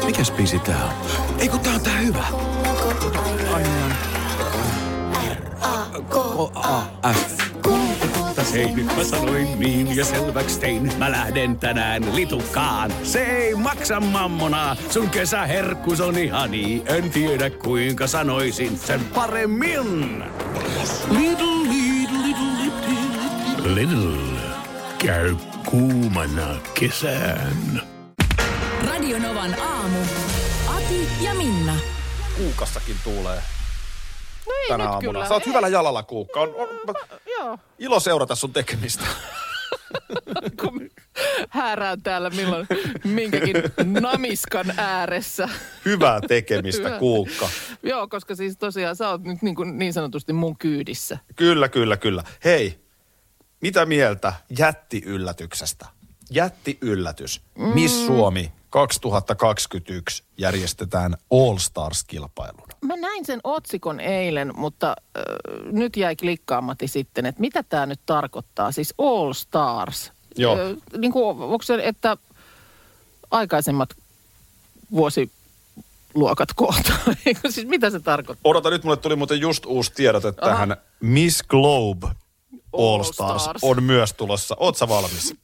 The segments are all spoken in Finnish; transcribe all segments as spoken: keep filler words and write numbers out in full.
Mikäs biisi tää on? Ei kun tää on tää hyvä. R-A-K-A-F. Hei, nyt mä sanoin niin ja selväks tein. Mä lähden tänään litukaan. Se ei maksa mammonaa. Sun kesäherkkus on ihani. En tiedä kuinka sanoisin sen paremmin. Little, little, little, little. Little. Käy kuumana kesään. Radio Novan aamu. Ati ja Minna. Kuukassakin tuulee. No ei tänä nyt aamuna. kyllä. Sä oot ei. hyvällä jalalla, Kuukka. On, on, No, joo. ilo seurata sun tekemistä. Kun häärään täällä milloin minkäkin namiskan ääressä. Hyvää tekemistä, Hyvä. Kuukka. Joo, koska siis tosiaan sä oot nyt niin, kuin niin sanotusti mun kyydissä. Kyllä, kyllä, kyllä. Hei, mitä mieltä jättiyllätyksestä? Jättiyllätys. Mm. Miss Suomi kaksituhattakaksikymmentäyksi järjestetään All Stars-kilpailuna. Mä näin sen otsikon eilen, mutta äh, nyt jäi klikkaamati sitten, että mitä tämä nyt tarkoittaa. Siis All Stars. Joo. Äh, niin kuin, onko se, että aikaisemmat vuosiluokat kohtaa? Siis mitä se tarkoittaa? Odota, nyt mulle tuli muuten just uusi tiedot, että Aha. tähän Miss Globe All, All Stars, Stars on myös tulossa. Oot sä valmis?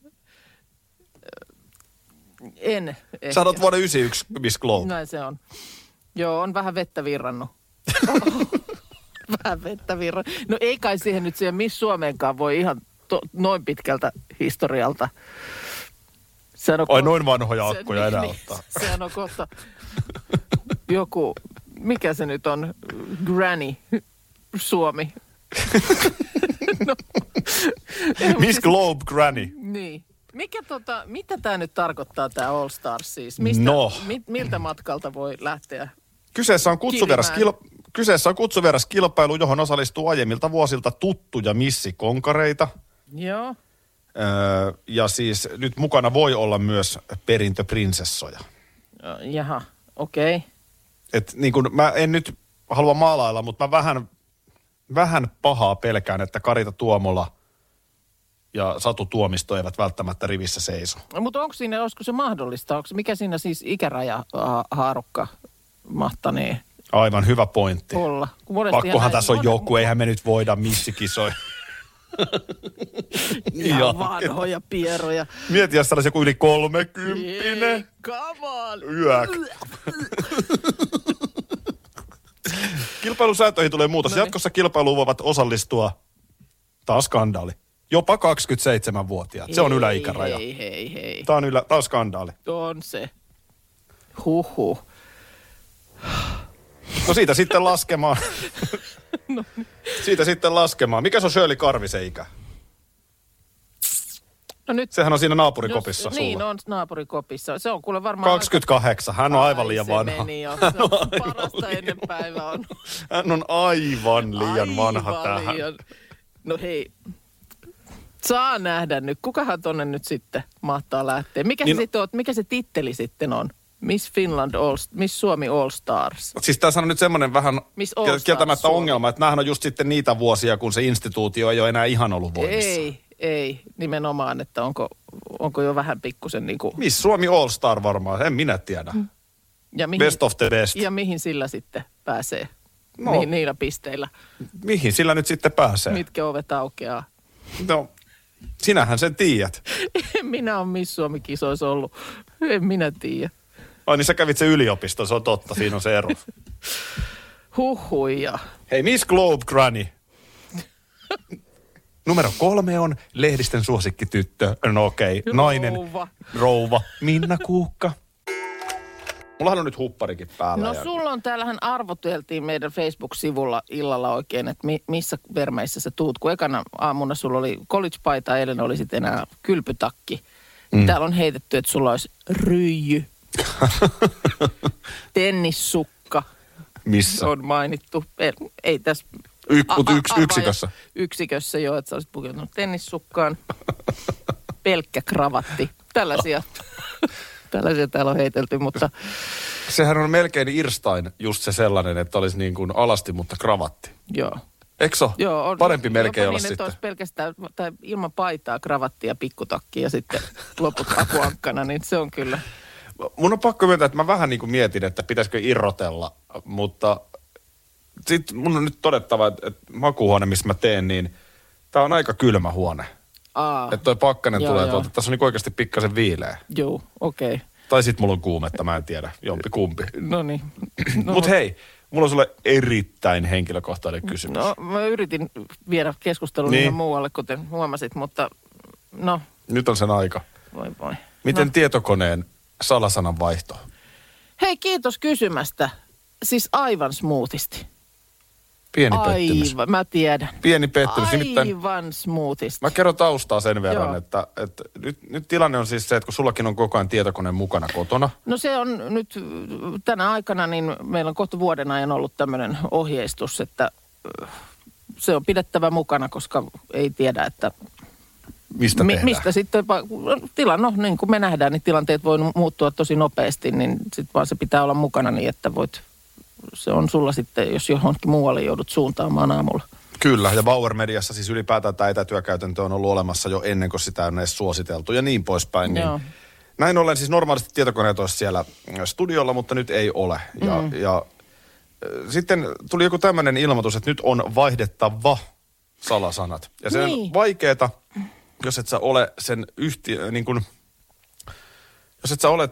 En ehkä. Sä oot vuonna yhdeksänkymmentäyksi Miss Globe. Näin se on. Joo, on vähän vettä virrannut. Vähän vettä virrannut. No ei kai siihen nyt siihen Miss Suomeenkaan voi ihan to, noin pitkältä historialta. Sehän on Ai kohta- noin vanhoja se- akkuja enää niin, ottaa. Sehän on kohta joku, mikä se nyt on, Granny Suomi. no, Miss Globe Granny. Niin. Mikä tota, mitä tämä nyt tarkoittaa tämä All Stars siis? Mistä, No. mi, miltä matkalta voi lähteä? Kyseessä on, kutsuveras Kilimään. kil, kyseessä on kutsuveras kilpailu, johon osallistuu aiemmilta vuosilta tuttuja missikonkareita. Joo. Öö, ja siis nyt mukana voi olla myös perintöprinsessoja. Jaha, okei. Okay. Et niin kun mä en nyt halua maalailla, mutta mä vähän, vähän pahaa pelkään, että Karita Tuomola ja Satu Tuomisto eivät välttämättä rivissä seiso. No, mutta onko siinä, olisiko se mahdollista? Onko, mikä siinä siis ikäraja ha- haarukka mahtanee Aivan hyvä pointti. olla? Kun monestihan Pakkohan näin- tässä on mon- joku, eihän me nyt voida missikisoja. Ihan Joo. vanhoja pieroja. Mieti, jos olisi joku yli Ei, kolmekymppinen. come on. Yök. Kilpailusääntöihin tulee muutos. Noniin. Jatkossa kilpailuun voivat osallistua, taas skandaali, jopa kaksikymmentäseitsemänvuotiaat. Se on Hei, yläikäraja. Hei, hei, hei. Tämä on, ylä, tämä on skandaali. On se. Huhhuh. No siitä sitten laskemaan. No. Siitä sitten laskemaan. Mikä se on Shirley Karvisen ikä? No nyt, Sehän on siinä naapurikopissa jos, sulla. niin on naapurikopissa. Se on kuule varmaan... kaksikymmentäkahdeksan. Hän on aivan Ai, liian se vanha. meni jo. Hän on Se aivan parasta liian- ennen päivä on. Hän on aivan liian Aivan vanha tähän. liian. No hei, saa nähdä nyt. Kukahan tonne nyt sitten mahtaa lähteä? Mikä, Niin- se, sitten on, mikä se titteli sitten on? Miss Finland All, Miss Suomi All Stars. Siis tässä on nyt semmoinen vähän Miss All kiel- Stars kieltämättä Suomi. ongelma, että näähän on just sitten niitä vuosia, kun se instituutio ei ole enää ihan ollut voimissa. Ei, ei. Nimenomaan, että onko, onko jo vähän pikkusen niin kuin... Miss Suomi All Star varmaan, en minä tiedä. Ja mihin, Best of the best. ja mihin sillä sitten pääsee? No. Mihin, niillä pisteillä? Mihin sillä nyt sitten pääsee? Mitkä ovet aukeaa? No, sinähän sen tiedät. En minä ole Miss Suomi-kisoissa ollut. En minä tiedä. Ai niin sä kävit se yliopisto, se on totta, siinä on se ero. Huhhuja. Hei, Miss Globe Granny. Numero kolme on lehdisten suosikkityttö. No okei, okay. nainen, Rouva. rouva, Minna Kuukka. Mullahan on nyt hupparikin päällä. No ja... sulla on, täällähän arvoteltiin meidän Facebook-sivulla illalla oikein, että mi, missä vermeissä sä tuut. Kun ekana aamuna sulla oli college-paita, eilen oli sitten enää kylpytakki. Mm. Täällä on heitetty, että sulla olisi ryijy, tennissukka. Missä? On mainittu. Ei, ei tässä... Y- a- mutta a- yks, arvaa- yksikössä. Yksikössä joo, että sä olisit pukeutunut tennissukkaan. Pelkkä kravatti. Tällaisia. Tällaisia täällä on heitelty, mutta... Sehän on melkein Irstain just se sellainen, että olisi niin kuin alasti, mutta kravatti. Joo. Eikö se ole? Joo, on, Parempi melkein jopa olla niin, että sitten. olisi pelkästään, tai ilman paitaa, kravattia, pikkutakki ja sitten loput akuankkana, niin se on kyllä. mun on pakko myöntää, että mä vähän niin kuin mietin, että pitäisikö irrotella, mutta sitten mun on nyt todettava, että, että makuuhuone, missä mä teen, niin tää on aika kylmä huone. Aa. Että toi pakkanen joo, tulee joo. tuolta, tässä on niin oikeasti pikkasen viileä. Joo, okei. Okay. Tai sit mulla on kuumetta, mä en tiedä, jompi kumpi. No niin. No, Mut hei, mulla on sulle erittäin henkilökohtainen kysymys. No mä yritin viedä keskustelun niin. ihan muualle, kuten huomasit, mutta no. Nyt on sen aika. Voi voi. Miten no. tietokoneen salasanan vaihto? Hei, kiitos kysymästä. Siis aivan smoothisti. Pieni pettymys. Aivan, mä tiedän. Pieni pettymys. Aivan Nimittäin, smoothisti. mä kerron taustaa sen verran, että, että nyt, nyt tilanne on siis se, että kun sullakin on koko ajan tietokone mukana kotona. No se on nyt tänä aikana, niin meillä on kohta vuoden ajan ollut tämmöinen ohjeistus, että se on pidettävä mukana, koska ei tiedä, että Mistä Mi- mistä sitten, tilanne, no niin kuin me nähdään, niin tilanteet voi muuttua tosi nopeasti, niin sitten vaan se pitää olla mukana niin, että voit, se on sulla sitten, jos johonkin muualle joudut suuntaamaan aamulla. Kyllä, ja Bauer Mediassa siis ylipäätään tämä etätyökäytäntö on ollut olemassa jo ennen kuin sitä on edes suositeltu ja niin poispäin. Niin näin ollen siis normaalisti tietokoneet olisi siellä studiolla, mutta nyt ei ole. Ja, mm. ja sitten tuli joku tämmöinen ilmoitus, että nyt on vaihdettava salasanat. Ja se niin. on vaikeeta, jos et sä ole sen yhtiö, niin kuin, jos et sä ole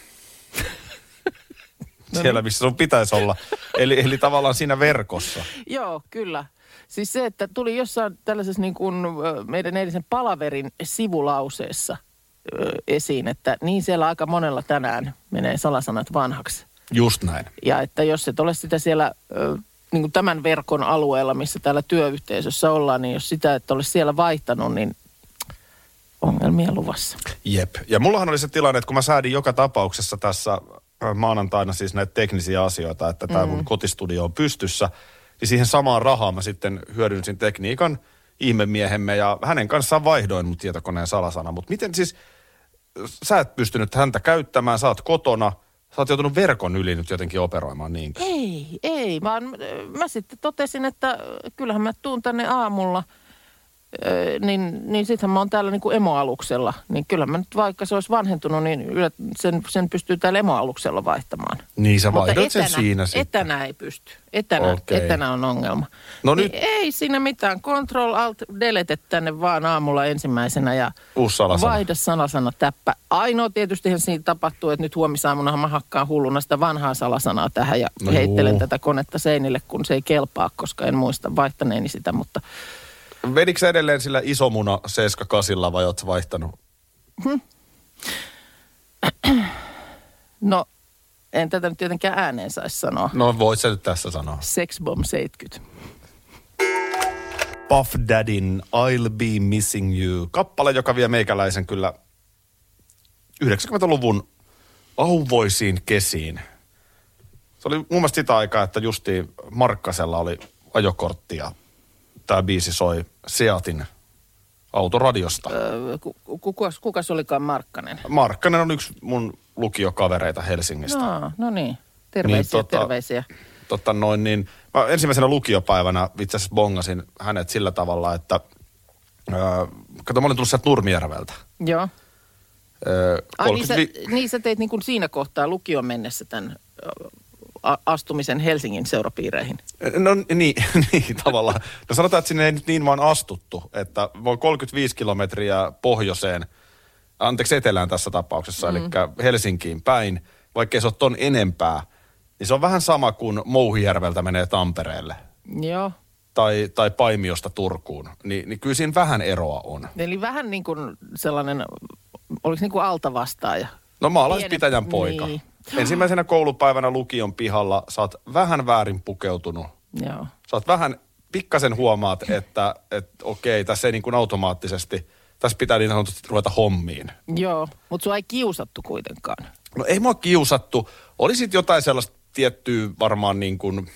siellä, missä sun pitäisi olla. Eli, eli tavallaan siinä verkossa. Joo, kyllä. Siis se, että tuli jossain tällaisessa niin kuin meidän eilisen palaverin sivulauseessa esiin, että niin siellä aika monella tänään menee salasanat vanhaksi. Just näin. Ja että jos et ole sitä siellä niin kuin tämän verkon alueella, missä täällä työyhteisössä ollaan, niin jos sitä et ole siellä vaihtanut, niin ongelmia luvassa. Jep. Ja mullahan oli se tilanne, että kun mä säädin joka tapauksessa tässä maanantaina siis näitä teknisiä asioita, että tämä mm. mun kotistudio on pystyssä, niin siihen samaan rahaan mä sitten hyödynsin tekniikan ihmemiehemme ja hänen kanssaan vaihdoin mun tietokoneen salasana. Mutta miten siis, sä et pystynyt häntä käyttämään, sä oot kotona, sä oot joutunut verkon yli nyt jotenkin operoimaan niinkö? Ei, ei, vaan mä sitten totesin, että kyllähän mä tuun tänne aamulla, niin, niin sittenhän mä oon täällä niin kuin emoaluksella. Niin kyllä mä nyt vaikka se olisi vanhentunut, niin sen, sen pystyy täällä emoaluksella vaihtamaan. Niin sä vaihdoit sen siinä sitten. Etänä ei pysty. Etänä, okay. etänä on ongelma. No niin nyt. Ei siinä mitään. Control Alt Delete tänne vaan aamulla ensimmäisenä ja vaihda salasana täppä. Ainoa tietystihän siinä tapahtuu, että nyt huomisaamunahan mä hakkaan hulluna sitä vanhaa salasanaa tähän ja no heittelen juu. tätä konetta seinille, kun se ei kelpaa, koska en muista vaihtaneeni sitä, mutta vedikö sä edelleen sillä isomuna seitsemän kahdeksan vai oot sä vaihtanut? Hmm. No, en tätä nyt tietenkään ääneen saisi sanoa. No, voit sä nyt tässä sanoa. Sexbomb seitsemänkymmentä. Puff Daddyn I'll Be Missing You. Kappale, joka vie meikäläisen kyllä yhdeksänkymmentäluvun auvoisiin kesiin. Se oli mun mielestä sitä aikaa, että justiin Markkasella oli ajokortti ja tämä biisi soi Seatin autoradiosta. Öö, kuka, kuka se olikaan Markkanen? Markkanen on yksi mun lukiokavereita Helsingistä. No, no niin, terveisiä, niin, tota, terveisiä. Totta noin niin. Mä ensimmäisenä lukiopäivänä itse asiassa bongasin hänet sillä tavalla, että öö, kato, mä olin tullut sieltä Nurmijärveltä. Joo. Öö, Ai niin sä, niin sä teit niin kuin siinä kohtaa lukion mennessä tämän astumisen Helsingin seurapiireihin? No niin, niin tavallaan. No sanotaan, että sinne ei nyt niin vaan astuttu, että voi kolmekymmentäviisi kilometriä pohjoiseen, anteeksi etelään tässä tapauksessa, mm. eli Helsinkiin päin, vaikkei se ole ton enempää, niin se on vähän sama kuin Mouhijärveltä menee Tampereelle. Joo. Tai, tai Paimiosta Turkuun, niin, niin kyllä siinä vähän eroa on. Eli vähän niin kuin sellainen, oliko niin kuin altavastaaja? No maalaispitäjän poika. Niin. Ensimmäisenä koulupäivänä lukion pihalla sä oot vähän väärin pukeutunut. Joo. Sä oot vähän, pikkasen huomaat, että, että okei, tässä ei niin kuin automaattisesti, tässä pitää niin sanotusti ruveta hommiin. Joo, mutta sua ei kiusattu kuitenkaan. No ei mua kiusattu. Oli sit jotain sellaista tiettyä varmaan niin kuin,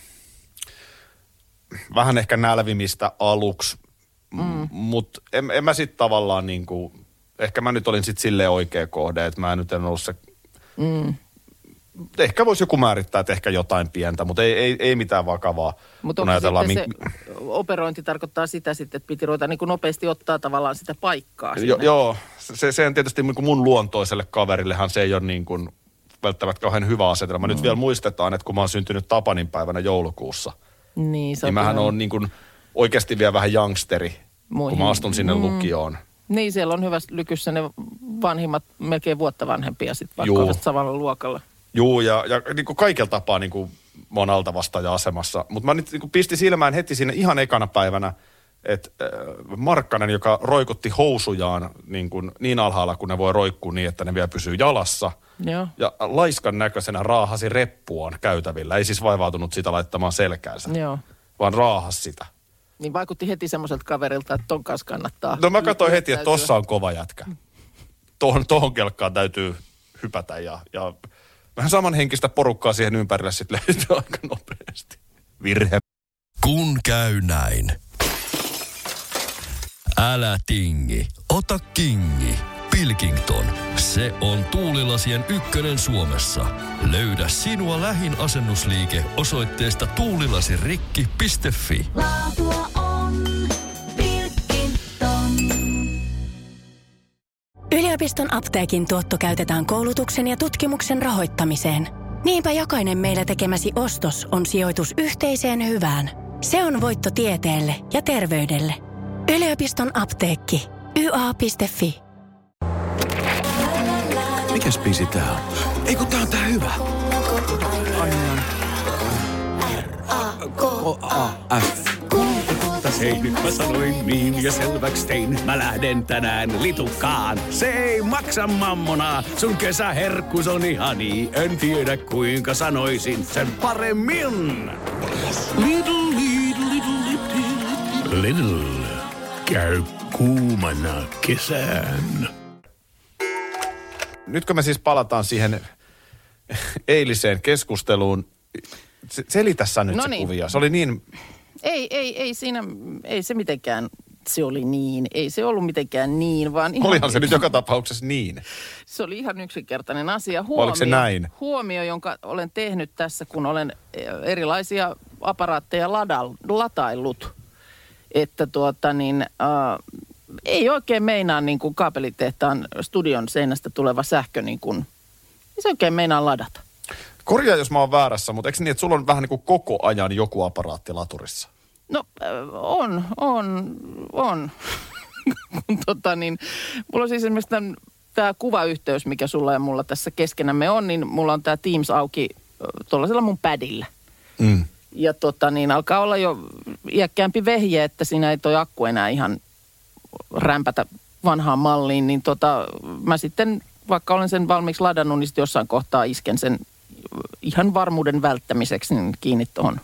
vähän ehkä nälvimistä aluksi, mm. mutta en, en mä sit tavallaan niin kuin, ehkä mä nyt olin sit silleen oikea kohde, että mä nyt en ollut se mm. Ehkä voisi joku määrittää, että ehkä jotain pientä, mutta ei, ei, ei mitään vakavaa. Mutta onko sitten mink... se operointi tarkoittaa sitä sitten, että piti ruveta niin kuin nopeasti ottaa tavallaan sitä paikkaa? Jo, joo, se, se on tietysti niin kuin mun luontoiselle kaverillehan se ei ole niin kuin välttämättä kauhean hyvä asetelma. Mm. Nyt vielä muistetaan, että kun mä oon syntynyt Tapanin päivänä joulukuussa, niin, niin mähän on niin kuin oikeasti vielä vähän youngsteri, Muihin. kun mä astun sinne mm. lukioon. Niin, siellä on hyvässä lykyssä ne vanhimmat, melkein vuotta vanhempia sitten, vaikka ovat samalla luokalla. Joo, ja, ja niin kuin kaikella tapaa niin kuin mä oon altavastaaja-asemassa. Mutta mä nyt niin kuin pistin silmään heti siinä ihan ekana päivänä, että äh, Markkanen, joka roikutti housujaan niin, kuin, niin alhaalla, kun ne voi roikkua niin, että ne vielä pysyy jalassa. Joo. Ja laiskan näköisenä raahasi reppuaan käytävillä. Ei siis vaivautunut sitä laittamaan selkäänsä, Joo. vaan raahasi sitä. Niin vaikutti heti semmoiselta kaverilta, että ton kanssa kannattaa. No mä katsoin heti, että tossa on kova jätkä. Tohon, tohon kelkkaan täytyy hypätä ja, ja vähän samanhenkistä porukkaa siihen ympärille sitten löytyy aika nopeasti. Virhe. Kun käy näin. Älä tingi, ota kingi. Pilkington, se on tuulilasien ykkönen Suomessa. Löydä sinua lähin asennusliike osoitteesta tuulilasirikki piste fi. Laatua on Pilkington. Yliopiston apteekin tuotto käytetään koulutuksen ja tutkimuksen rahoittamiseen. Niinpä jokainen meillä tekemäsi ostos on sijoitus yhteiseen hyvään. Se on voitto tieteelle ja terveydelle. Yliopiston apteekki. y a piste fi. Mikäs biisi tää on? Ei kun tää on tää hyvä. R-A-K-A-F. Hei, nyt mä sanoin niin ja selväks tein. Mä lähden tänään litukaan. Se ei maksa mammonaa. Sun kesäherkkus on ihani. En tiedä kuinka sanoisin sen paremmin. Little, little, little, little, little. Käy kuumana kesään. Nyt kun me siis palataan siihen eiliseen keskusteluun, selitä sä nyt Noniin. se kuvia. Se oli niin... Ei, ei, ei siinä, ei se mitenkään, se oli niin. Ei se ollut mitenkään niin, vaan ihan... Olihan se nyt joka tapauksessa niin. Se oli ihan yksinkertainen asia. Huomio, oliko se näin? Huomio, jonka olen tehnyt tässä, kun olen erilaisia aparaatteja ladal, lataillut. Että tuota niin... Äh, ei oikein meinaa niin kuin kaapelitehtaan studion seinästä tuleva sähkö niin kuin, ei se oikein meinaa ladata. Korjaa, jos mä oon väärässä, mutta eikö niin, että sulla on vähän niin kuin koko ajan joku aparaatti laturissa? No on, on, on. tota niin, mulla on siis esimerkiksi tämä kuvayhteys, mikä sulla ja mulla tässä keskenämme on, niin mulla on tämä Teams auki tuollaisella mun padilla. Mm. Ja tota niin, alkaa olla jo iäkkäämpi vehje, että siinä ei toi akku enää ihan rämpätä vanhaan malliin, niin tota, mä sitten, vaikka olen sen valmiiksi ladannut, niin sitten jossain kohtaa isken sen ihan varmuuden välttämiseksi niin kiinni tuohon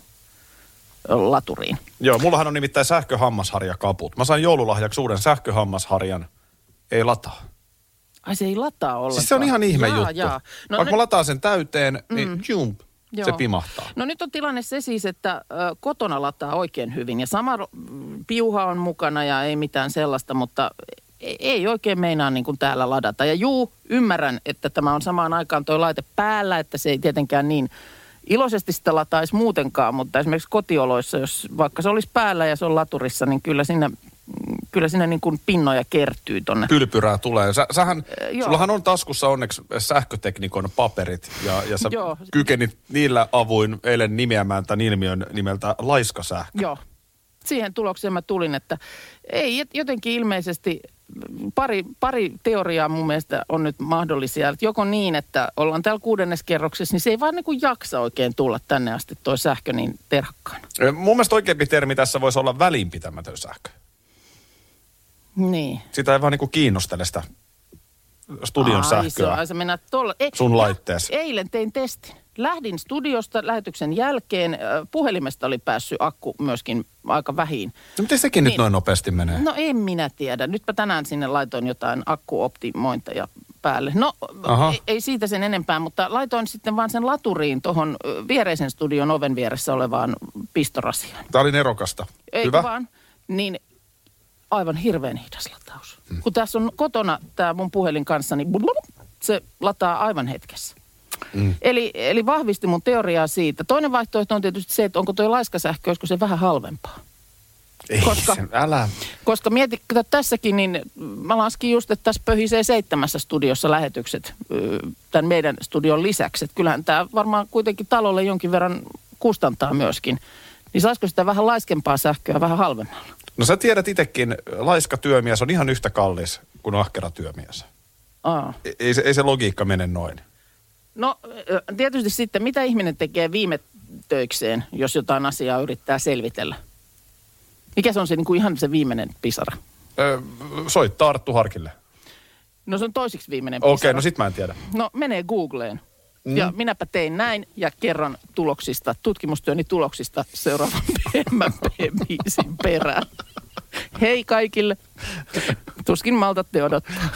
laturiin. Joo, mullahan on nimittäin sähköhammasharja kaput. Mä sain joululahjaksi uuden sähköhammasharjan. Ei lataa. Ai se ei lataa ollenkaan. Siis se on ihan ihme jaa, juttu. Jaa. No, vaikka nyt... mä lataan sen täyteen, niin mm. jump, se pimahtaa. No nyt on tilanne se siis, että ö, kotona lataa oikein hyvin. Ja sama piuha on mukana ja ei mitään sellaista, mutta ei, ei oikein meinaa niin kuin täällä ladata. Ja juu, ymmärrän, että tämä on samaan aikaan toi laite päällä, että se ei tietenkään niin iloisesti sitä lataisi muutenkaan. Mutta esimerkiksi kotioloissa, jos vaikka se olisi päällä ja se on laturissa, niin kyllä sinne... Kyllä siinä niin kuin pinnoja kertyy tonne. Pylpyrää tulee. Sä, sähän, äh, sullahan on taskussa onneksi sähköteknikon paperit ja, ja sä joo. kykenit niillä avuin eilen nimeämään tämän ilmiön nimeltä laiskasähkö. Joo. Siihen tulokseen mä tulin, että ei jotenkin ilmeisesti pari, pari teoriaa mun mielestä on nyt mahdollisia. Että joko niin, että ollaan täällä kuudenneskerroksessa, niin se ei vaan niin kuin jaksa oikein tulla tänne asti toi sähkö niin terhakkaan. Mun mielestä oikeampi termi tässä voisi olla välinpitämätön sähkö. Niin. Sitä ei vaan niinku kiinnostele sitä studion ai, sähköä. Ai, sä mennät tolla. Ei, sun laitteessa. Eilen tein testin. Lähdin studiosta lähetyksen jälkeen. Puhelimesta oli päässyt akku myöskin aika vähin. No miten sekin niin, nyt noin nopeasti menee? No en minä tiedä. Nytpä tänään sinne laitoin jotain akkuoptimointeja päälle. No ei, ei siitä sen enempää, mutta laitoin sitten vaan sen laturiin tuohon viereisen studion oven vieressä olevaan pistorasiaan. Tämä oli nerokasta. Eikö hyvä? Vaan? Niin... Aivan hirveän hidas lataus. Hmm. Kun tässä on kotona tämä mun puhelin kanssa, niin se lataa aivan hetkessä. Hmm. Eli, eli vahvisti mun teoriaa siitä. Toinen vaihtoehto on tietysti se, että onko tuo laiskasähkö, olisiko se vähän halvempaa. Ei koska, sen, älä. Koska mieti, että tässäkin, niin mä laskin just, että tässä pöhisee seitsemässä studiossa lähetykset tämän meidän studion lisäksi. Että kyllähän tämä varmaan kuitenkin talolle jonkin verran kustantaa myöskin. Niin saisiko sitä vähän laiskempaa sähköä vähän halvemmalla? No sä tiedät itsekin, laiska työmies on ihan yhtä kallis kuin ahkera työmies. Aa. Ei se, ei se logiikka mene noin. No tietysti sitten, mitä ihminen tekee viime töikseen, jos jotain asiaa yrittää selvitellä? Mikä se on se niin kuin ihan se viimeinen pisara? Öö, soittaa Arttu Harkille. No se on toisiksi viimeinen pisara. Okei, okay, no sit mä en tiedä. No menee Googleen. Mm. Ja minäpä tein näin ja kerron tuloksista, tutkimustyöni tuloksista seuraavan P M P-biisin perään. Hei kaikille. Tuskin maltatte odottaa.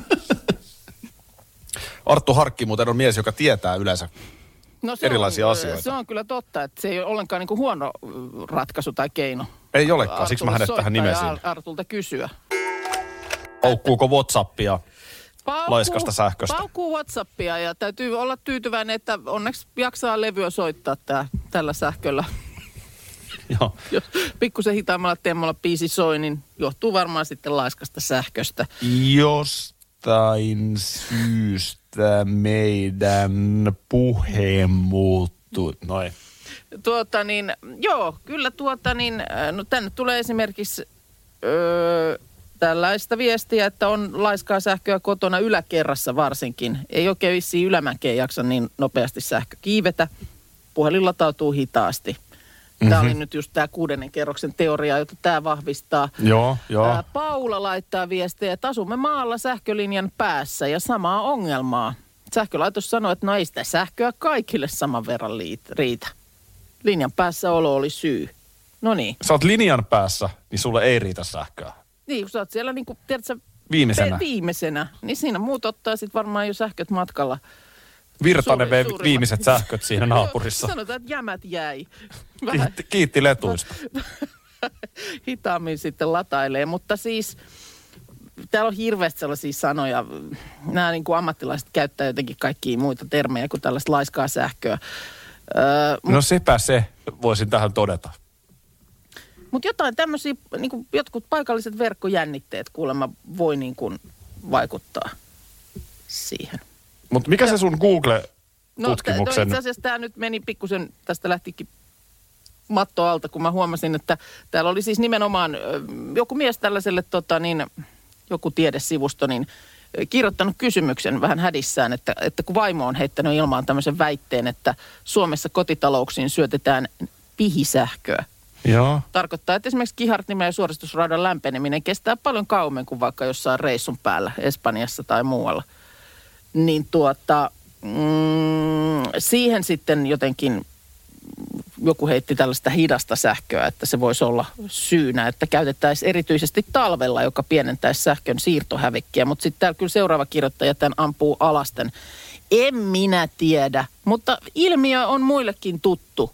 Arttu Harkki muuten on mies, joka tietää yleensä no erilaisia on, asioita. Se on kyllä totta, että se ei ole ollenkaan niin kuin huono ratkaisu tai keino. Ei olekaan, siksi mä hänet tähän nimesin. Artulta kysyä. Paukkuuko WhatsAppia Paukkuu, laiskasta sähköstä? Paukkuu WhatsAppia ja täytyy olla tyytyväinen, että onneksi jaksaa levyä soittaa tää, tällä sähköllä. Joo. Jos pikkusen hitaammalla teemmalla biisi soi, niin johtuu varmaan sitten laiskasta sähköstä. Jostain syystä meidän puhe muuttuu. Noin. Tuota niin, joo, kyllä tuota niin, no tänne tulee esimerkiksi öö, tällaista viestiä, että on laiskaa sähköä kotona yläkerrassa varsinkin. Ei oikein vissiin ylämäkeen jaksa niin nopeasti sähkö kiivetä. Puhelin latautuu hitaasti. Tämä mm-hmm. oli nyt just tämä kuudennen kerroksen teoria, jota tämä vahvistaa. Joo, joo. Ää, Paula laittaa viestejä, että asumme maalla sähkölinjan päässä ja samaa ongelmaa. Sähkölaitos sanoi, että no ei sitä sähköä kaikille saman verran riitä. Linjan päässä olo oli syy. No niin. Sä oot linjan päässä, niin sulle ei riitä sähköä. Niin, kun sä oot siellä niin kuin, tiedätkö, viimeisenä. Pe- viimeisenä. Niin siinä muut ottaa sitten varmaan jo sähköt matkalla. Virtanen vei Suuri, viimeiset sähköt siinä naapurissa. Sanotaan, että jämät jäi. Kiitti, kiitti letuista. Hitaammin sitten latailee, mutta siis täällä on hirveästi sellaisia sanoja. Nämä niin kuin ammattilaiset käyttää jotenkin kaikkia muita termejä kuin tällaista laiskaa sähköä. Öö, no mut, sepä se, voisin tähän todeta. Mutta jotain tämmöisiä, niin kuin jotkut paikalliset verkkojännitteet kuulemma voi niin kuin vaikuttaa siihen. Mutta mikä ja, se sun Google-tutkimuksen... No, itse asiassa tämä nyt meni pikkusen, tästä lähtikin matto alta, kun mä huomasin, että täällä oli siis nimenomaan joku mies tällaiselle, tota niin, joku tiedesivusto, niin kirjoittanut kysymyksen vähän hädissään, että, että kun vaimo on heittänyt ilmaan tämmöisen väitteen, että Suomessa kotitalouksiin syötetään pihisähköä. Joo. Tarkoittaa, että esimerkiksi kihartnimen ja suoristusraudan lämpeneminen kestää paljon kauemmin kuin vaikka jossain reissun päällä Espanjassa tai muualla. Niin tuota, mm, siihen sitten jotenkin joku heitti tällaista hidasta sähköä, että se voisi olla syynä, että käytettäisiin erityisesti talvella, joka pienentäisi sähkön siirtohävikkiä. Mutta sitten täällä kyllä seuraava kirjoittaja tämän ampuu alasten. En minä tiedä, mutta ilmiö on muillekin tuttu.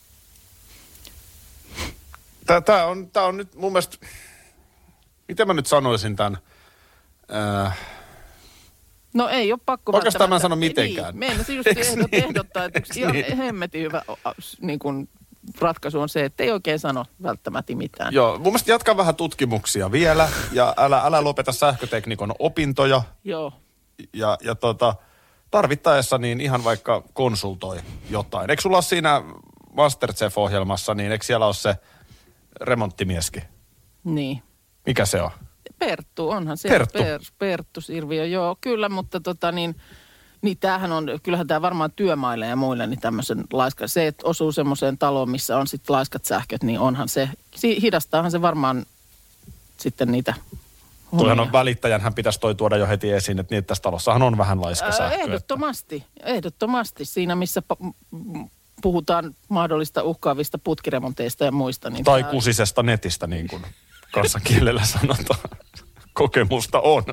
Tämä on, tää on nyt mun mielestä, miten mä nyt sanoisin tämän? Äh, No ei ole pakko. Oikeastaan mä en sano mitenkään. Niin, meinasin just ehdot, ehdottaa, että yksi ihan niin. hemmetin hyvä niin kun ratkaisu on se, että ei oikein sano välttämättä mitään. Joo, mun mielestä jatka vähän tutkimuksia vielä ja älä, älä lopeta sähköteknikon opintoja. Joo. Ja, ja tota, tarvittaessa niin ihan vaikka konsultoi jotain. Eikö sulla ole siinä Masterchef-ohjelmassa, niin eikö siellä ole se remonttimieskin? Niin. Mikä se on? Perttu, onhan se. Perttu. Per, Perttu Sirviö, joo, kyllä, mutta tota niin, niin tämähän on, kyllähän tämä varmaan työmaille ja muille niin tämmöisen laiskan. Se, että osuu semmoiseen taloon, missä on sitten laiskat sähköt, niin onhan se, hidastaahan se varmaan sitten niitä Tuohan on välittäjän, hän pitäisi toi tuoda jo heti esiin, että niin, tässä talossahan on vähän laiska sähköä. Ehdottomasti, ehdottomasti. Siinä, missä puhutaan mahdollista uhkaavista putkiremonteista ja muista. Niin tai tämä... kusisesta netistä, niin kuin kansankielellä sanotaan. Kokemusta on.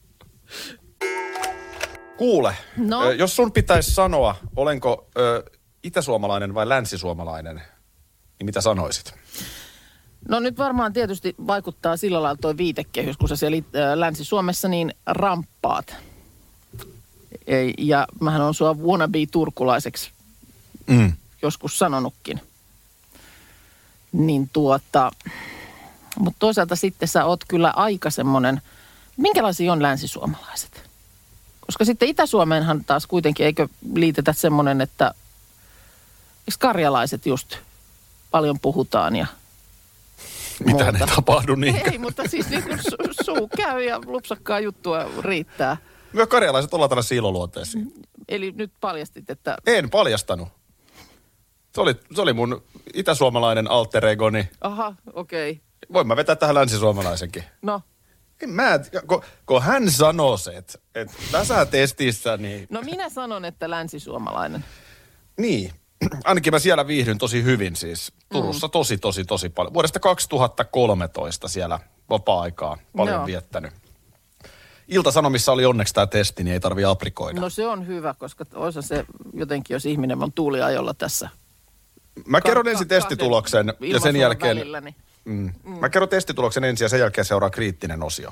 Kuule, no. jos sun pitäisi sanoa, olenko ö, itäsuomalainen vai länsisuomalainen, niin mitä sanoisit? No nyt varmaan tietysti vaikuttaa sillä lailla toi viitekehys, kun sä siellä ä, Länsi-Suomessa niin ramppaat. Ei, ja mähän on sua wannabe-turkulaiseksi mm. joskus sanonutkin. Niin tuota, Mutta toisaalta sitten sä oot kyllä aika semmoinen, minkälaisia on länsisuomalaiset? Koska sitten Itä-Suomeenhan taas kuitenkin, eikö liitetä semmoinen, että eikö karjalaiset just paljon puhutaan ja mitä ne tapahdu niinkö? Ei, mutta siis niin kuin su- suu käy ja lupsakkaa juttua riittää. Me karjalaiset ollaan tällaisia iloluonteisia. Eli nyt paljastit, että... En paljastanut. Se oli, se oli mun itäsuomalainen alter egoni. Aha, okei. Okay. Voin mä vetää tähän länsisuomalaisenkin. No. En mä, kun, kun hän sanoo se, että, että tässä testissä niin... No minä sanon, että länsisuomalainen. Niin. Ainakin mä siellä viihdyn tosi hyvin siis. Turussa mm. tosi, tosi, tosi paljon. Vuodesta kaksituhattakolmetoista siellä vapaa-aikaa paljon Joo. viettänyt. Ilta-Sanomissa oli onneksi tämä testi, niin ei tarvitse aprikoida. No se on hyvä, koska oisa se jotenkin, jos ihminen on tuuliajolla tässä. Mä ka- kerron ensin ka- testituloksen ja sen jälkeen... Välillä, niin. mm, mm. Mä kerron testituloksen ensin ja sen jälkeen seuraa kriittinen osio.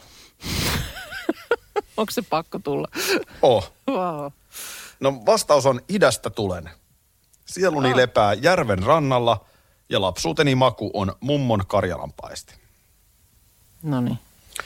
Onko se pakko tulla? Oh. Wow. No vastaus on idästä tulen. Sieluni oh. lepää järven rannalla ja lapsuuteni maku on mummon karjalanpaisti. No niin.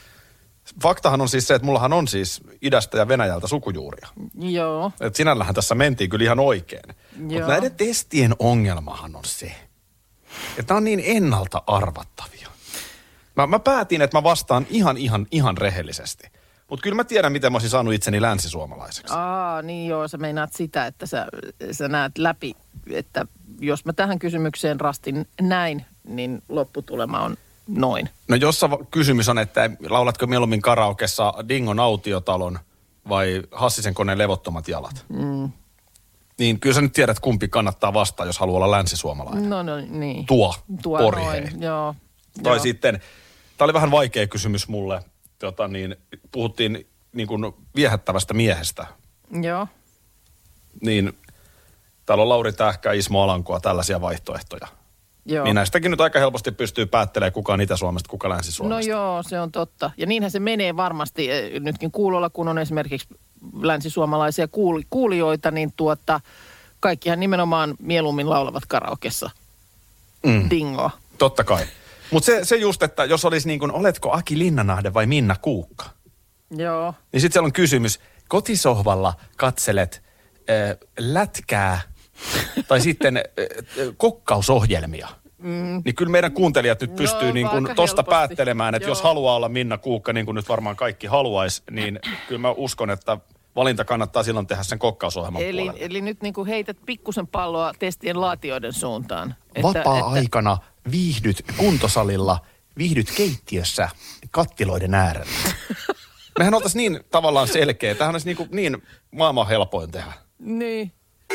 Faktahan on siis se, että mullahan on siis idästä ja Venäjältä sukujuuria. Joo. Et sinällähän tässä mentiin kyllä ihan oikein. Mutta näiden testien ongelmahan on se, että on niin ennalta arvattavia. Mä, mä päätin, että mä vastaan ihan, ihan, ihan rehellisesti. Mutta kyllä mä tiedän, miten mä olisin saanut itseni länsisuomalaiseksi. Aa, niin joo, sä meinaat sitä, että sä, sä näet läpi, että jos mä tähän kysymykseen rastin näin, niin lopputulema on noin. No jossa kysymys on, että laulatko mieluummin karaokessa Dingon autiotalon vai Hassisen koneen levottomat jalat? Mm. Niin kyllä sä nyt tiedät, kumpi kannattaa vastaa, jos haluaa olla länsisuomalainen. No, no niin. Tuo, Tuo pori noin, hei. joo. Tai joo. sitten, tää oli vähän vaikea kysymys mulle, tota niin, puhuttiin niin kuin viehättävästä miehestä. Joo. Niin täällä on Lauri Tähkä, Ismo Alankoa, tällaisia vaihtoehtoja. Joo. Niin näistäkin nyt aika helposti pystyy päättelemään, kuka on Itä-Suomesta, kuka Länsi-Suomesta. No joo, se on totta. Ja niinhän se menee varmasti nytkin kuulolla, kun on esimerkiksi länsisuomalaisia kuuli- kuulijoita, niin tuota, kaikkihan nimenomaan mieluummin laulavat karaokessa. Mm. Dingo. Totta kai. Mutta se, se just, että jos olisi niin kuin, oletko Aki Linnanahde vai Minna Kuukka? Joo. Niin sitten siellä on kysymys, kotisohvalla katselet äh, lätkää tai sitten äh, kokkausohjelmia. Mm. Niin kyllä meidän kuuntelijat nyt pystyy no, niin kuin tosta päättelemään, että Joo. jos haluaa olla Minna Kuukka, niin kuin nyt varmaan kaikki haluaisi, niin kyllä mä uskon, että valinta kannattaa silloin tehdä sen kokkausohjelman eli, puolelle. Eli nyt niin kuin heität pikkusen palloa testien laatijoiden suuntaan. Että, Vapaa-aikana että... viihdyt kuntosalilla, viihdyt keittiössä kattiloiden äärellä. Mehän oltaisiin niin tavallaan selkeä. Tämähän olisi niin, kuin, niin maailman helpoin tehdä. Niin.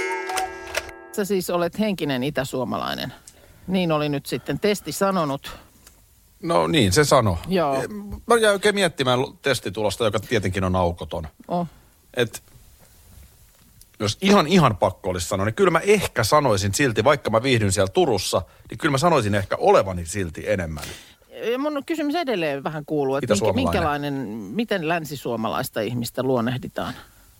Sä siis olet henkinen itäsuomalainen. Niin oli nyt sitten testi sanonut. No niin, se sano. Joo. Mä jäin oikein miettimään testitulosta, joka tietenkin on aukoton. Oh. Et jos ihan ihan pakko olisi sanoa, niin kyllä mä ehkä sanoisin silti, vaikka mä viihdyn siellä Turussa, niin kyllä mä sanoisin ehkä olevani silti enemmän. Ja mun kysymys edelleen vähän kuuluu, että minkä, minkälainen, miten länsisuomalaista ihmistä luonnehditaan?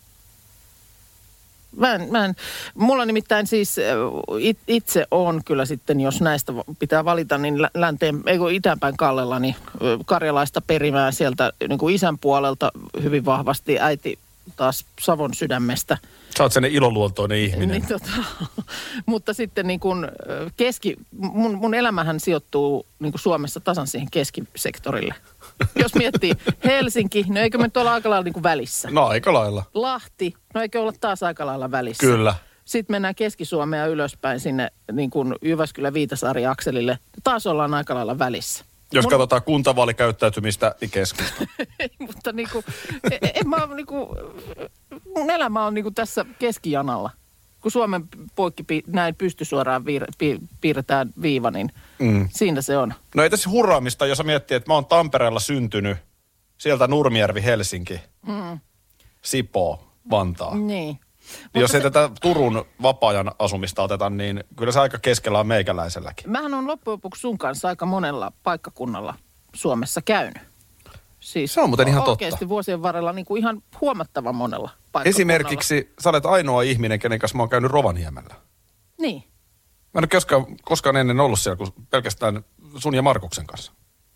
Mä en, mä en, mulla nimittäin siis it, itse on kyllä sitten, jos näistä pitää valita, niin länteen, ei kun itäänpäin kallella, niin karjalaista perimää sieltä niin kuin isän puolelta hyvin vahvasti, äiti taas Savon sydämestä. Sä oot sellainen iloluontoinen ihminen. Niin, tota, mutta sitten niin kuin keski, mun, mun elämähän sijoittuu niin kuin Suomessa tasan siihen keskisektorille. Jos miettii Helsinki, no eikö me nyt olla aika lailla niin kuin välissä? No aika lailla. Lahti, no eikö olla taas aika lailla välissä? Kyllä. Sitten mennään Keski-Suomea ylöspäin sinne niin kuin Jyväskylä-Viitasaari-akselille. Taas ollaan aika lailla välissä. Jos Mun... katsotaan kuntavaalikäyttäytymistä, niin keskusta. Mutta niin kuin, en mä niin kuin, mun elämä on niin kuin tässä keskijanalla. Kun Suomen poikki näin pystysuoraan viir, pi, piirretään viiva, niin mm. siinä se on. No ei tässä hurraamista, jos miettii, että mä oon Tampereella syntynyt, sieltä Nurmijärvi, Helsinki, mm. Sipoo, Vantaa. Niin. Jos se... ei tätä Turun vapaa-ajan asumista oteta, niin kyllä se aika keskellä on meikäläiselläkin. Mähän on loppujen lopuksi sun kanssa aika monella paikkakunnalla Suomessa käynyt. Siis se on muuten ihan totta. Oikeasti vuosien varrella niin kuin ihan huomattavan monella paikkakunnalla. Esimerkiksi sä olet ainoa ihminen, kenen kanssa mä oon käynyt Rovaniemellä. Niin. Mä en ole koskaan, koskaan ennen ollut siellä kuin pelkästään sun ja Markuksen kanssa.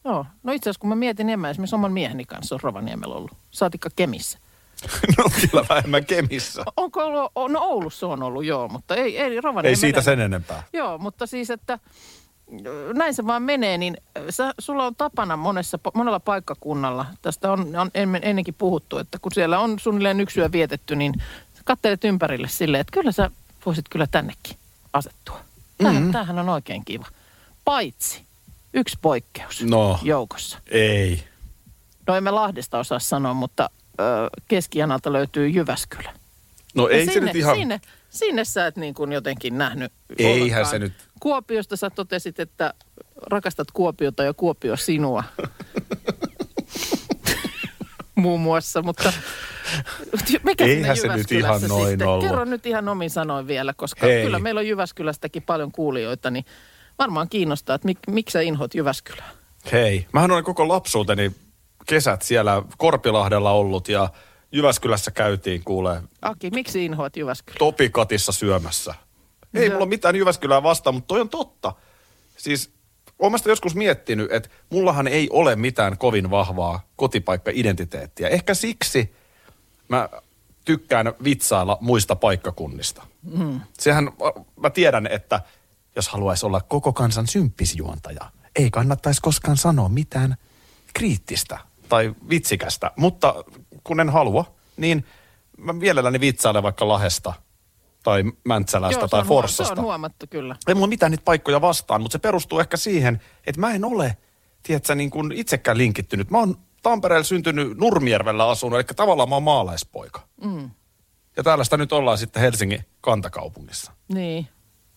Joo. No itse asiassa kun mä mietin, niin mä esimerkiksi oman mieheni kanssa on Rovaniemellä ollut. Saatikka Kemissä. No kyllä vähemmän Kemissä. Onko ollut? No Oulussa on ollut, joo, mutta ei, ei Rovaniemellä. Ei siitä sen enempää. Joo, mutta siis, että näin se vaan menee, niin sä, sulla on tapana monessa, monella paikkakunnalla. Tästä on, on ennenkin puhuttu, että kun siellä on suunnilleen yksi yö vietetty, niin katselet ympärille silleen, että kyllä sä voisit kyllä tännekin asettua. Tämähän, mm-hmm. tämähän on oikein kiva. Paitsi yksi poikkeus no, joukossa. Ei. No emme Lahdesta osaa sanoa, mutta ö, Keskijanalta löytyy Jyväskylä. No ja ei sinne, se nyt ihan... Sinne, sinne sä et niin kuin jotenkin nähnyt. Eihän ollenkaan. se nyt... Kuopiosta sä totesit, että rakastat Kuopiota ja Kuopio sinua. Muun muassa, mutta mikä eihän se nyt ihan noin sitten? ollut. Kerro nyt ihan omin sanoin vielä, koska Hei. Kyllä meillä on Jyväskylästäkin paljon kuulijoita, niin varmaan kiinnostaa, että mik, miksi sä inhot Jyväskylää? Hei, mähän olen koko lapsuuteni kesät siellä Korpilahdella ollut ja Jyväskylässä käytiin kuulee. Aki, miksi inhoat Jyväskylää? Topikatissa syömässä. Ei Joo. mulla ole mitään Jyväskylää vastaan, mutta toi on totta. Siis olen mä sitä joskus miettinyt, että mullahan ei ole mitään kovin vahvaa kotipaikka-identiteettiä. Ehkä siksi mä tykkään vitsailla muista paikkakunnista. Mm. Sehän, mä tiedän, että jos haluaisi olla koko kansan symppisjuontaja, ei kannattaisi koskaan sanoa mitään kriittistä tai vitsikästä. Mutta kun en halua, niin mä mielelläni vitsailen vaikka Lahdesta tai Mäntsälästä Joo, tai on, Forssasta. Se on huomattu kyllä. Ei mulla mitään niitä paikkoja vastaan, mutta se perustuu ehkä siihen, että mä en ole, tiedätkö, niin kuin itsekään linkittynyt. Mä oon Tampereella syntynyt, Nurmijärvellä asunut, eli tavallaan mä oon maalaispoika. Mm. Ja täällä sitä nyt ollaan sitten Helsingin kantakaupungissa. Niin.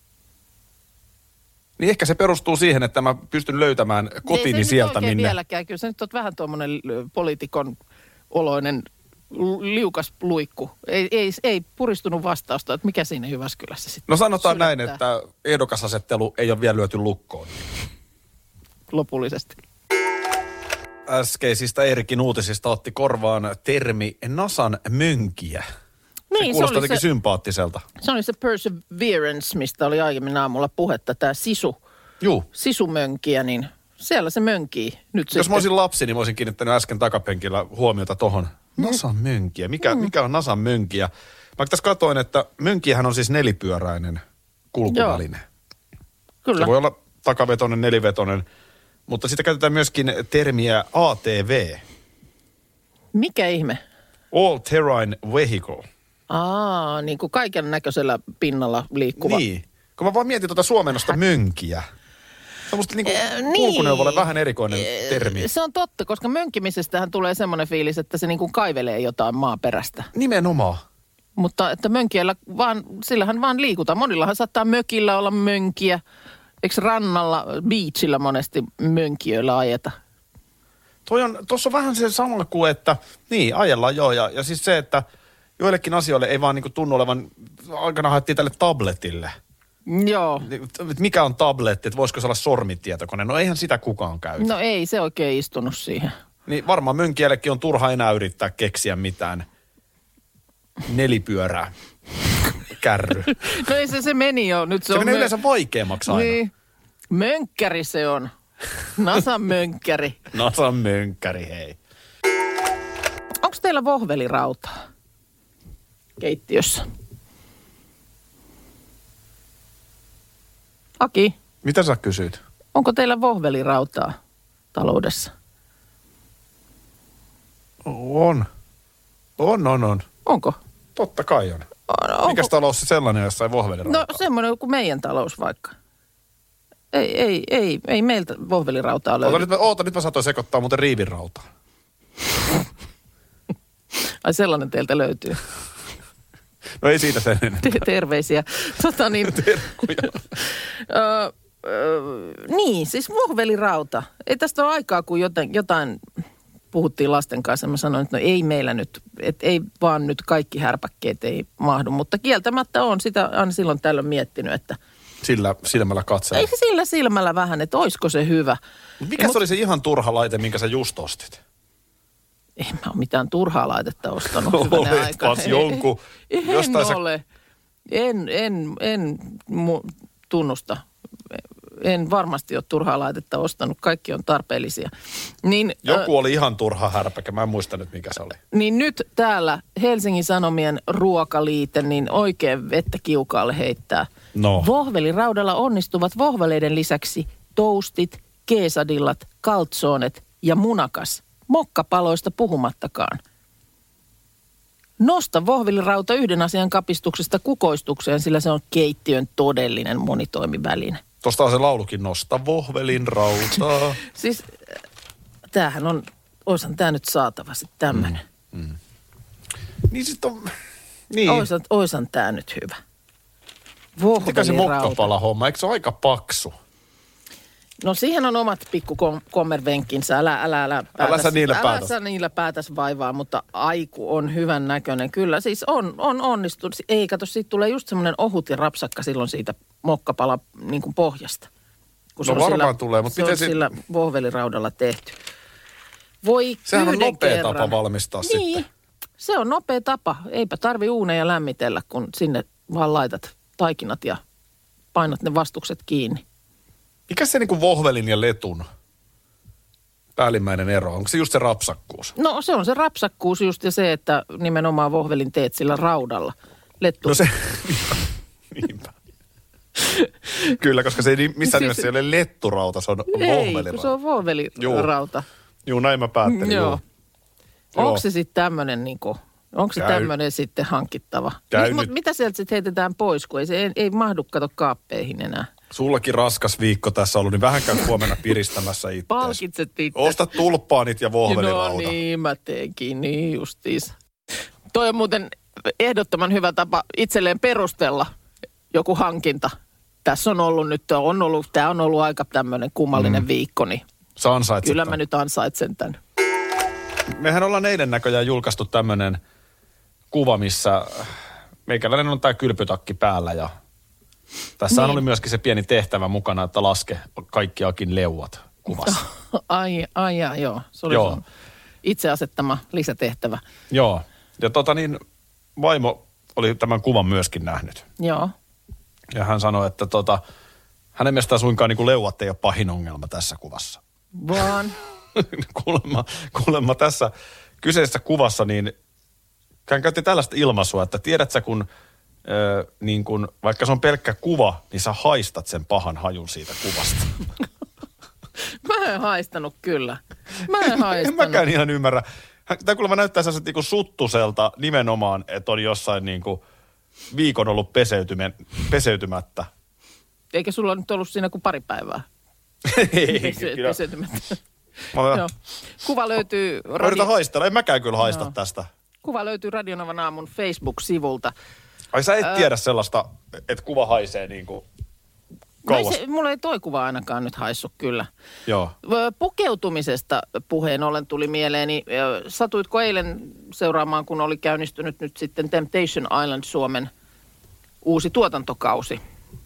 Niin ehkä se perustuu siihen, että mä pystyn löytämään kotini ei, sieltä, minne... vieläkään. Kyllä sä nyt oot vähän tuommoinen poliitikon oloinen liukas luikku. Ei, ei, ei puristunut vastausta, että mikä siinä Jyväskylässä sitten No sanotaan sydättää. näin, että ehdokasasettelu ei ole vielä lyöty lukkoon. Lopullisesti. Äskeisistä Erikin uutisista otti korvaan termi Nasan mönkiä. Niin, se kuulostaa jotenkin se, sympaattiselta. Se oli se perseverance, mistä oli aiemmin aamulla puhetta, tämä sisu. Juu. Sisumönkiä, niin siellä se mönkii nyt Jos sitten. mä olisin lapsi, niin mä olisin kiinnittänyt äsken takapenkillä huomiota tohon. Nasan mönkiä. Mikä, mm. mikä on Nasan mönkiä? Mä tässä katsoin, että mönkiähän on siis nelipyöräinen kulkuväline. Joo. Kyllä. Se voi olla takavetoinen, nelivetoinen, mutta sitä käytetään myöskin termiä A T V. Mikä ihme? All Terrain Vehicle. Aa, niin kuin kaiken näköisellä pinnalla liikkuva. Niin. Kun mä vaan mietin tuota suomennosta mönkiä. Se on musta niinku Äh, niin. kulkuneuvolle vähän erikoinen termi. Se on totta, koska mönkkimisestähän tulee semmoinen fiilis, että se niin kuin kaivelee jotain maaperästä. Nimenomaan. Mutta että mönkiellä vaan, sillähän vaan liikutaan. Monillahan saattaa mökillä olla mönkiä. Eikö rannalla, beachillä monesti mönkijöillä ajeta? Toi on, tuossa on vähän se samalla kuin, että niin, ajellaan joo. Ja, ja siis se, että joillekin asioille ei vaan niinku tunnu olevan, aikana haettiin tälle tabletille. Joo. Mikä on tabletti, että voisiko se olla sormitietokone? No eihän sitä kukaan käytä. No ei se oikein istunut siihen. Niin varmaan mönkiellekin on turha enää yrittää keksiä mitään nelipyörää. Kärry. No ei se, se meni jo. Nyt se, se on menee mö... yleensä vaikeammaksi aina. Niin. Mönkkäri se on. Nasan mönkkäri. Nasan mönkkäri, hei. Onko teillä vohvelirautaa keittiössä? Aki, Mitä sä kysyit? onko teillä vohvelirautaa taloudessa? On. On, on, on. Onko? Totta kai on. Onko? Mikäs talous se sellainen, jossa ei vohvelirautaa? No semmoinen kuin meidän talous vaikka. Ei, ei, ei, ei meiltä vohvelirautaa löydy. Oota nyt, mä, oota, nyt mä saatoin sekoittaa muuten riivinrautaa. Ai sellainen teiltä löytyy. No ei siitä sen enempää. Te- terveisiä. Tota niin. Terkkuja. Ö, ö, niin, siis vohvelirauta. Ei tästä ole aikaa, kun jotain, jotain puhuttiin lasten kanssa. Mä sanoin, että no ei meillä nyt, että ei vaan nyt kaikki härpäkkeet ei mahdu. Mutta kieltämättä on sitä aina silloin tällöin miettinyt, että Sillä silmällä katsella. ei se sillä silmällä vähän, että olisiko se hyvä. Mikä se oli se ihan turha laite, minkä sä just ostit? En mä ole mitään turhaa laitetta ostanut hyvänä aikana. Oletpas jonkun. En Jostain, en jostain ole. sä... En, en, en mu- tunnusta. en varmasti ole turhaa laitetta ostanut. Kaikki on tarpeellisia. Niin, Joku ö, oli ihan turha härpäkä. Mä en muista nyt, mikä se oli. Niin nyt täällä Helsingin Sanomien ruokaliite, niin oikein vettä kiukaalle heittää. No. Vohveliraudalla onnistuvat vohveleiden lisäksi toastit, keesadillat, kaltsonet ja munakas. Mokkapaloista puhumattakaan. Nosta vohvelirauta yhden asian kapistuksesta kukoistukseen, sillä se on keittiön todellinen monitoimiväline. Tuosta on se laulukin, nosta vohvelin rautaa. Siis tämähän on, oishan tämä nyt saatava sitten tämmöinen. Mm, mm. Niin sit on, niin. Oishan, oishan tämä nyt hyvä. Mikä se Vohvelirauta. mokkapala homma, eikö se ole aika paksu? No siihen on omat pikku kom- kommervenkkinsä. Älä, älä, älä, päätäs, älä sä niillä älä päätäs. sä niillä päätäs vaivaa, mutta aiku on hyvän näköinen. Kyllä siis on, on onnistunut. Ei kato, siitä tulee just semmoinen ohut ja rapsakka silloin siitä mokkapala niin kuin pohjasta. Kun No on varmaan sillä, tulee, mutta se miten on se- sillä vohveliraudalla tehty. Voi Sehän on yhden nopea kerran. tapa valmistaa niin, sitten. se on nopea tapa. Eipä tarvi uuneja lämmitellä, kun sinne vaan laitat taikinat ja painat ne vastukset kiinni. Mikä se niinku vohvelin ja letun päällimmäinen ero? Onko se just se rapsakkuus? No se on se rapsakkuus just ja se, että nimenomaan vohvelin teet sillä raudalla. Lettu. No se, niinpä. Kyllä, koska se ei ni- missään Siis- nimessä ei ole letturauta, se on Ei, vohvelirauta. kun se on vohvelirauta. Joo, näin mä päättelin. Joo. Joo. Onko Joo. se sitten tämmöinen niinku, onko se Käy. tämmöinen sitten hankittava? Käy Mit, mut nyt. mitä sieltä sitten heitetään pois, kun ei se ei, ei mahdu kato kaappeihin enää. Sullakin raskas viikko tässä ollut, niin vähän käy huomenna piristämässä itseäsi. Palkitset itse. Osta tulppaanit ja vohvelirauta. No niin, mä teenkin, niin justiis. Toi on muuten ehdottoman hyvä tapa itselleen perustella joku hankinta. Tässä on ollut nyt, on ollut, tää on ollut aika tämmöinen kummallinen mm. viikko, niin Sä ansaitset kyllä ton. mä nyt ansaitsen tämän. Mehän ollaan eilen näköjään julkaistu tämmönen kuva, missä meikäläinen on tää kylpytakki päällä ja tässä Niin. oli myöskin se pieni tehtävä mukana, että laske kaikkiakin leuat kuvassa. Ai, ai, ja, joo. Se oli Joo. sun itse asettama lisätehtävä. Joo. Ja tota niin, vaimo oli tämän kuvan myöskin nähnyt. Joo. Ja hän sanoi, että tota, hänen mielestään suinkaan niin kuin leuat ei ole pahin ongelma tässä kuvassa. Vaan. kuulemma, kuulemma tässä kyseisessä kuvassa, niin hän käytti tällaista ilmaisua, että tiedät sä, kun, ö, niin kun vaikka se on pelkkä kuva, niin sä haistat sen pahan hajun siitä kuvasta. Mä en haistanut kyllä. Mä en En haistanut. mäkään ihan ymmärrä. Hän- Tämä kuulemma näyttää sellaiset niin kuin suttuselta nimenomaan, että on jossain niin kuin viikon ollut peseytyme- peseytymättä. Eikä sulla nyt ollut siinä kuin pari päivää. Ei, Pese- kyllä. peseytymättä. Mä, Joo. Kuva löytyy, mä yritän radio, haistella, en mäkään kyllä haista Joo. tästä. kuva löytyy Radionovan aamun Facebook-sivulta. Ai sä et äh. tiedä sellaista, että kuva haisee niin kuin No ei kauas. se, mulla ei toi kuva ainakaan nyt haissut kyllä. Joo. Ö, Pukeutumisesta puheen ollen tuli mieleeni. Ö, Satuitko eilen seuraamaan, kun oli käynnistynyt nyt sitten Temptation Island Suomen uusi tuotantokausi?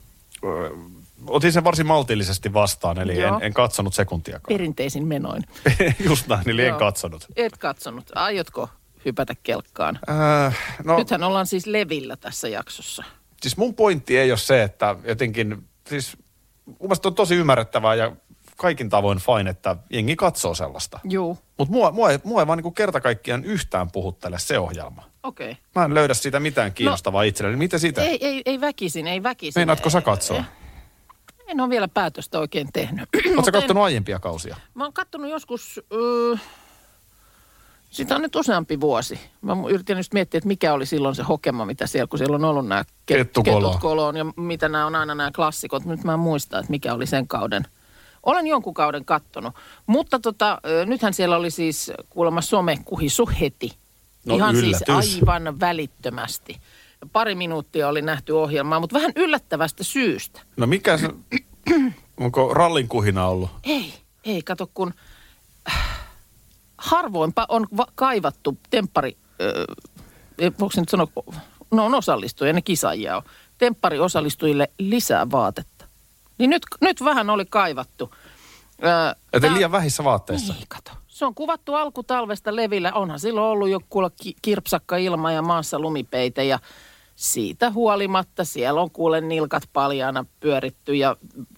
Otin sen varsin maltillisesti vastaan, eli en, Joo. en katsonut sekuntiakaan. Perinteisin menoin. Just näin, eli en Joo. katsonut. Et katsonut. Aiotko hypätä kelkkaan? Äh, no, Nythän ollaan siis levillä tässä jaksossa. siis mun pointti ei ole se, että jotenkin, siis mun mielestä on tosi ymmärrettävää ja kaikin tavoin fine, että jengi katsoo sellaista. Juu, Mutta mua, mua, ei, mua ei vaan niinku kerta kaikkiaan yhtään puhuttele se ohjelma. okei. Okay. Mä en löydä siitä mitään kiinnostavaa no, itselleni. Mitä sitä? Ei, ei, ei väkisin, ei väkisin. Meinaatko sä katsoa? En ole vielä päätöstä oikein tehnyt. Oletko Mutta sä en- kattonut aiempia kausia? Mä oon kattonut joskus, öö, sitä on nyt useampi vuosi. Mä yritin just miettiä, että mikä oli silloin se hokema, mitä siellä, kun siellä on ollut nämä Kettukolo. ketut koloon ja mitä nämä on aina nämä klassikot. Nyt mä en muista, että mikä oli sen kauden. Olen jonkun kauden kattonut, mutta tota, ö, nythän siellä oli siis kuulemma somekuhisu heti. No Ihan yllätys. siis aivan välittömästi. Pari minuuttia oli nähty ohjelmaa, mutta vähän yllättävästä syystä. No mikä se, onko rallin kuhina ollut? Ei, ei, kato kun äh, harvoinpa on va- kaivattu temppari, äh, voiko se nyt sanoa, no on osallistujia, ne kisaajia on, temppari osallistujille lisää vaatetta. Niin nyt, nyt vähän oli kaivattu. Äh, Että tää- liian vähissä vaatteissa. Niin, kato. Se on kuvattu alkutalvesta levillä. Onhan silloin ollut jo kuule ki- kirpsakka ilma ja maassa lumipeite ja siitä huolimatta siellä on kuule nilkat paljaana pyöritty ja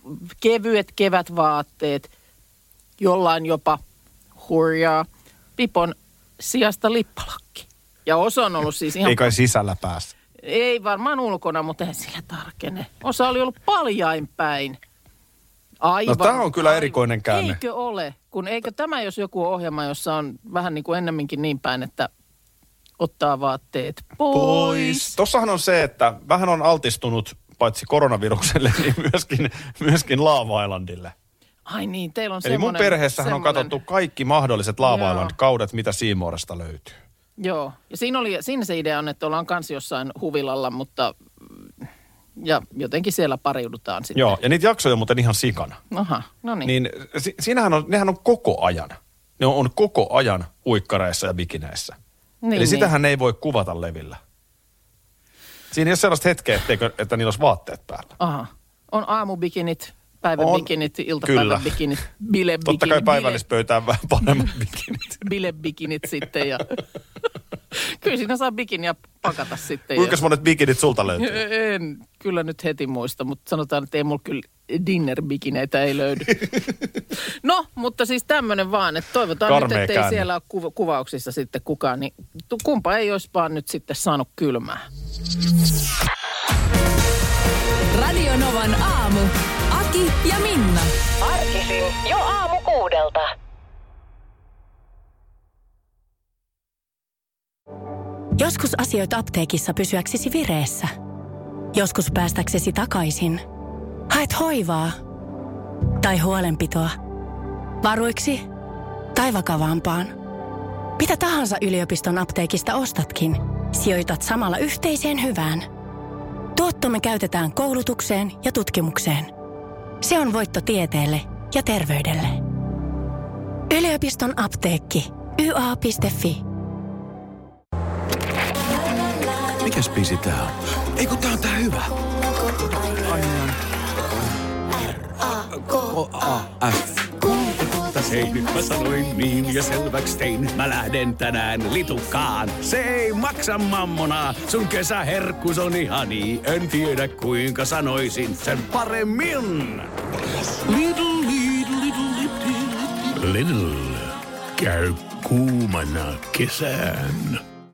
kevyet kevätvaatteet, jollain jopa hurjaa Pipon sijasta lippalakki. Ja osa on ollut siis ihan... Ei kai sisällä päässä. Ei varmaan ulkona, mutta eihän sillä tarkene. Osa oli ollut paljain päin. Aivan. No tämä on kyllä erikoinen käänne. Eikö ole? Kun eikö tämä, jos joku ohjelma, jossa on vähän niin kuin ennemminkin niin päin, että ottaa vaatteet pois. pois. Tossahan on se, että vähän on altistunut paitsi koronavirukselle, niin myöskin, myöskin Lava Islandille. Ai niin, teillä on Eli semmoinen... mun perheessähän semmoinen... on katsottu kaikki mahdolliset Lava Island-kaudet, mitä C Moresta löytyy. Joo, ja siinä, oli, siinä se idea on, että ollaan kanssa jossain huvilalla, mutta ja jotenkin siellä pariudutaan sitten. Joo, ja niitä jaksoja on muuten ihan sikana. Aha, no niin. Niin si- siinähän on, nehän on koko ajan. Ne on, on koko ajan uikkareissa ja bikineissä. Niin, Eli niin. sitähän ei voi kuvata levillä. Siinä ei ole sellaista hetkeä, etteikö, että niillä olisi vaatteet päällä. Aha, on aamubikinit, päiväbikinit, Kyllä. iltapäiväbikinit, bilebikinit. Totta kai päivällispöytään vähän paremmat bikinit. Bilebikinit sitten ja... Kyllä siinä saa bikinia pakata sitten. Kuinka ja... monet bikinit sulta löytyy? En kyllä nyt heti muista, mutta sanotaan, että ei mulla kyllä dinner-bikineitä ei löydy. No, mutta siis tämmöinen vaan, että toivotaan Karmea nyt, ettei käänne. siellä ole kuva- kuvauksissa sitten kukaan, niin kumpa ei olisi vaan nyt sitten saanut kylmää. Radio Novan aamu. Aki ja Minna. Arkisin jo aamu kuudelta. Joskus asioit apteekissa pysyäksesi vireessä. Joskus päästäksesi takaisin. Haet hoivaa. Tai huolenpitoa. Varuiksi. Tai vakavampaan. Mitä tahansa yliopiston apteekista ostatkin, sijoitat samalla yhteiseen hyvään. Tuottomme käytetään koulutukseen ja tutkimukseen. Se on voitto tieteelle ja terveydelle. Yliopiston apteekki. y a piste f i. Mikäs biisi tää on? Ei kun tää on tää hyvä. R-A-K-A-F. Hei, nyt mä sanoin niin ja selväks tein. Mä lähden tänään litukaan. Se ei maksa mammonaa. Sun kesäherkkus on ihani. En tiedä kuinka sanoisin sen paremmin. Little, little, little, little. Little. Käy kuumana kesän.